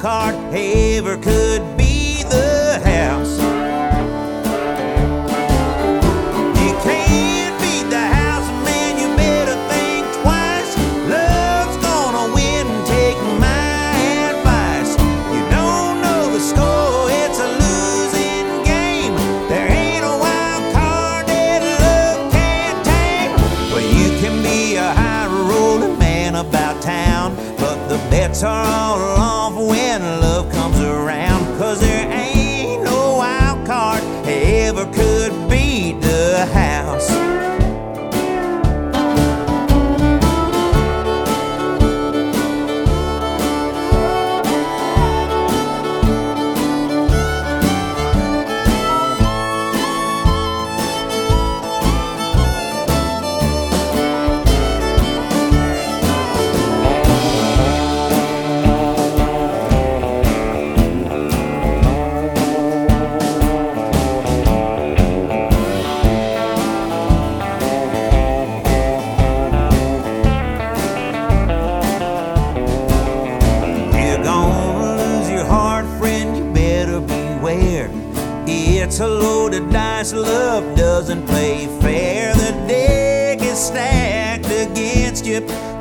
card ever could be the house. You can't beat the house, man, you better think twice. Love's gonna win, take my advice. You don't know the score, it's a losing game. There ain't a wild card that love can't tame. Well, you can be a high rolling man about town, but the bets are all off when love comes around. 'Cause there ain't no wild card ever could beat the house. It's a load of dice, love doesn't play fair. The deck is stacked against you,